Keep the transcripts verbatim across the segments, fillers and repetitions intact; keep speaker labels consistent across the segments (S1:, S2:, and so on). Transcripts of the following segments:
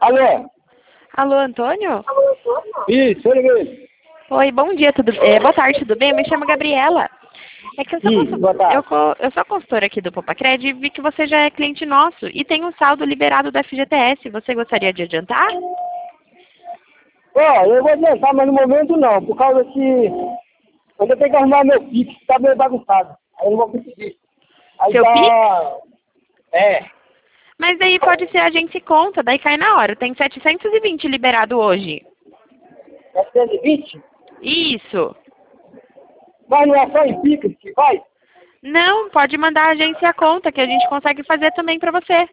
S1: Alô?
S2: Alô, Antônio?
S1: Isso, ele mesmo.
S2: Oi, bom dia, tudo é, boa tarde, tudo bem? Eu me chamo Gabriela. É que eu sou,
S1: Isso,
S2: consul-
S1: boa tarde.
S2: eu, co- eu sou consultora aqui do Popacred e vi que você já é cliente nosso e tem um saldo liberado da F G T S. Você gostaria de adiantar?
S1: Ó, eu vou adiantar, mas no momento não, por causa que eu ainda tenho que arrumar meu Pix, que tá meio bagunçado. Aí eu não vou conseguir. Aí
S2: Seu Pix?
S1: tá... É,
S2: Mas daí pode ser agência e conta, daí cai na hora. Tem setecentos e vinte liberado hoje.
S1: setecentos e vinte?
S2: Isso.
S1: Mas não é só em Pix que faz?
S2: Não, pode mandar a agência e a conta, que a gente consegue fazer também pra você.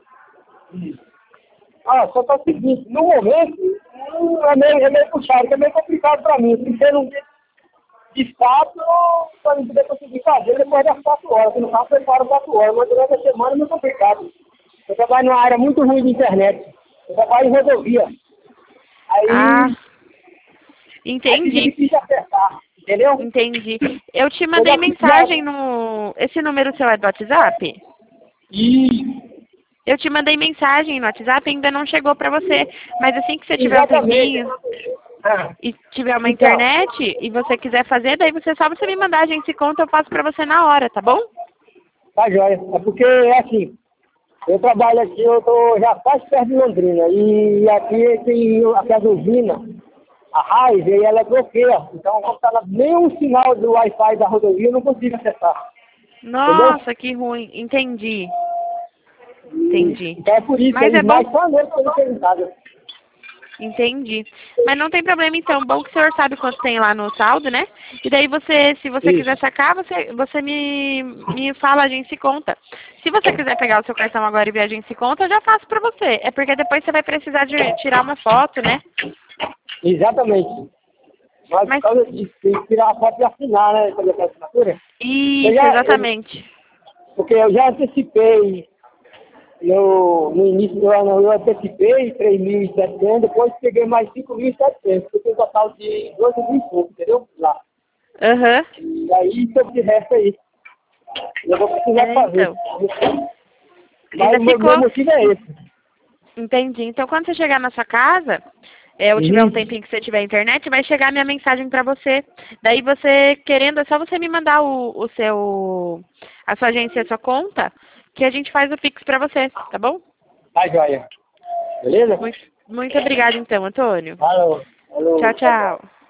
S1: Ah, só tá o seguinte, no momento, hum, é meio, é meio puxado, que é meio complicado pra mim. Se ter um de fato, pra mim poder conseguir fazer depois das quatro horas. Se no caso, eu paro quatro horas, mas durante a semana é meio complicado. Eu trabalho numa área muito ruim de internet. Eu trabalho em rodovia. Aí,
S2: Ah,
S1: aí fica
S2: entendi.
S1: difícil acertar, entendeu?
S2: Entendi. Eu te
S1: Eu
S2: mandei
S1: já
S2: mensagem
S1: precisava...
S2: no... Esse número seu é do WhatsApp?
S1: Isso,
S2: Eu te mandei mensagem no WhatsApp e ainda não chegou pra você. Mas assim que você tiver um
S1: exatamente.
S2: tempinho
S1: Ah,
S2: e tiver uma
S1: então,
S2: internet e você quiser fazer, daí você só você me mandar a agência e conta, eu faço pra você na hora, tá bom?
S1: tá joia. É porque, é assim, eu trabalho aqui, eu tô já quase perto de Londrina. E aqui tem a gasolina, a raiz, e ela bloqueia. Então, quando tá lá, nenhum sinal do Wi-Fi da rodovia, eu não consigo acessar. Entendeu?
S2: Nossa, que ruim. Entendi. Entendi.
S1: Então é por isso,
S2: Mas é
S1: eles
S2: bom.
S1: mais só a noite quando chegam em casa.
S2: Entendi. Mas não tem problema então. Bom que o senhor sabe quanto tem lá no saldo, né? E daí você, se você
S1: Isso.
S2: quiser sacar, você, você me, me fala, a gente se conta. Se você quiser pegar o seu cartão agora e ver a gente se conta, eu já faço pra você. É porque depois você vai precisar de tirar uma foto, né?
S1: Exatamente. Mas por
S2: Mas
S1: causa disso, tem que tirar a foto e assinar, né? Fazer essa assinatura. Eu
S2: isso,
S1: já, eu,
S2: exatamente.
S1: porque eu já antecipei, no, no início do ano, eu antecipei três mil e setecentos, depois peguei mais cinco mil e setecentos, porque tem um total de doze mil e pouco, entendeu? Lá.
S2: Aham.
S1: E aí, sobre o resto aí, eu vou precisar
S2: É,
S1: fazer.
S2: então.
S1: Mas
S2: Ainda
S1: o meu, meu
S2: ficou.
S1: motivo é esse.
S2: Entendi. Então, quando você chegar na sua casa, é, ou tiver um
S1: Isso.
S2: tempinho que você tiver internet, vai chegar a minha mensagem pra você. Daí você, querendo, é só você me mandar o, o seu, a sua agência e a sua conta, que a gente faz o Pix pra você, tá bom?
S1: Tá joia. Beleza?
S2: Muito, muito obrigada então, Antônio.
S1: Falou. Falou.
S2: Tchau,
S1: Tchau, tchau.
S2: tchau.